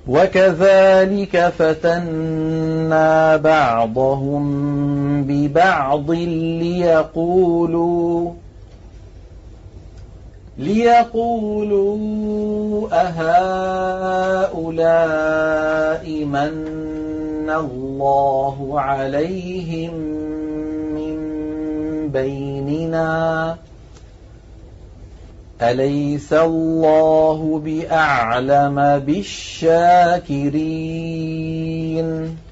وكذلك فتنا بعضهم ببعض ليقولوا أهؤلاء من الله عليهم من بيننا أليس الله بأعلم بالشاكرين